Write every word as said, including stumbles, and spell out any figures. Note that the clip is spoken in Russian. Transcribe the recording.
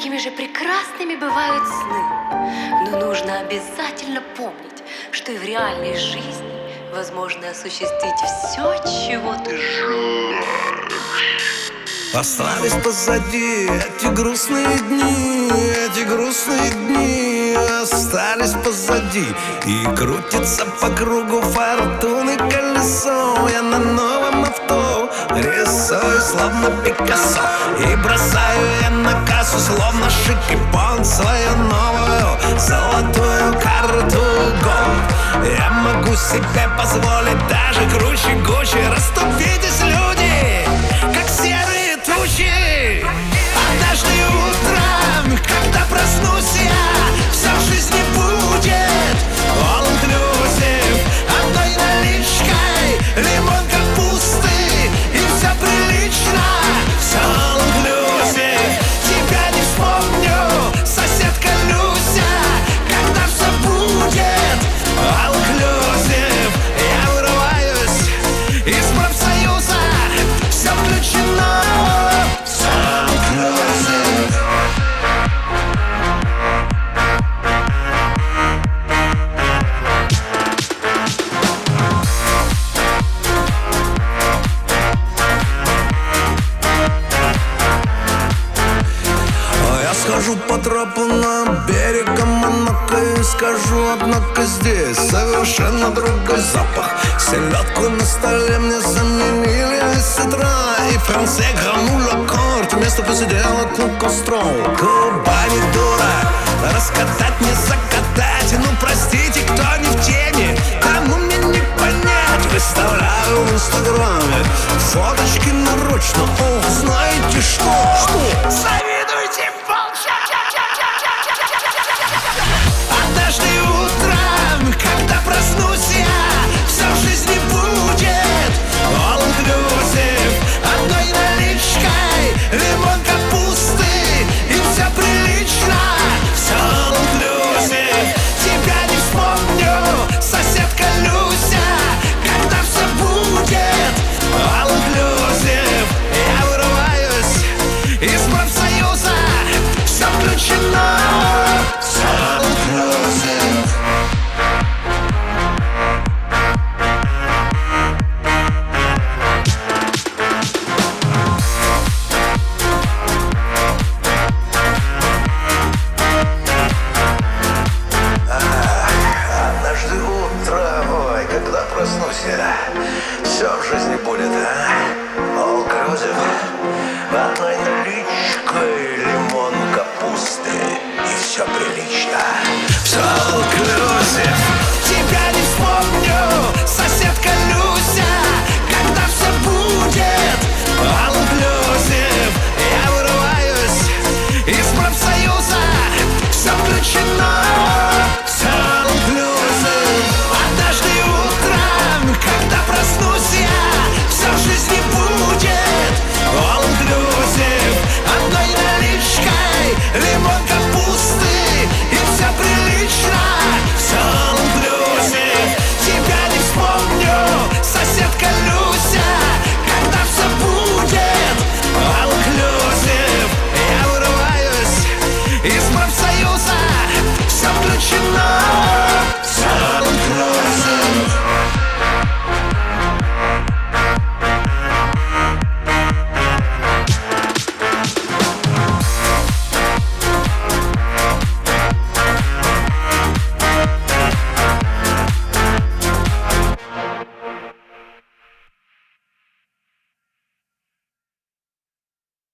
Какими же прекрасными бывают сны. Но нужно обязательно помнить, что и в реальной жизни возможно осуществить все, чего ты желаешь. Остались позади эти грустные дни, эти грустные дни остались позади. И крутится по кругу фортуны колесо. Я на новом авто рисую, словно Пикассо. И бросаю я на кассу, словно Шик и Понт, свою новую золотую карту Gold. Я могу себе позволить даже круче Гуччи. Расступитесь, люди, как серые тучи. Однажды утром, когда проснусь я, все в жизни будет all inclusive. Одной наличкой лимон капусты, и все прилично, все all inclusive. Тебя не вспомню, соседка Люся, когда все будет all inclusive. Я вырываюсь из профсоюза, все включено, все inclusive. Я схожу по тропу на берег Монако и скажу, однако здесь совершенно другой запах. Селедку на столе мне заменили с утра, и Франция гранула корт, место посиделок у костров. Кубани дура, раскатать не закатать. Ну простите, кто не в теме, тому мне не понять. Выставляю в инстаграме фоточки нарочно. О, знаете что? Что? Завидуйте молча. Однажды утром, когда проснусь я, все в жизни будет all inclusive. Одной наличкой лимон капусты, и все прилично, все all inclusive. Тебя не вспомню, соседка Люся, когда все будет all inclusive. Я вырываюсь из профсоюза,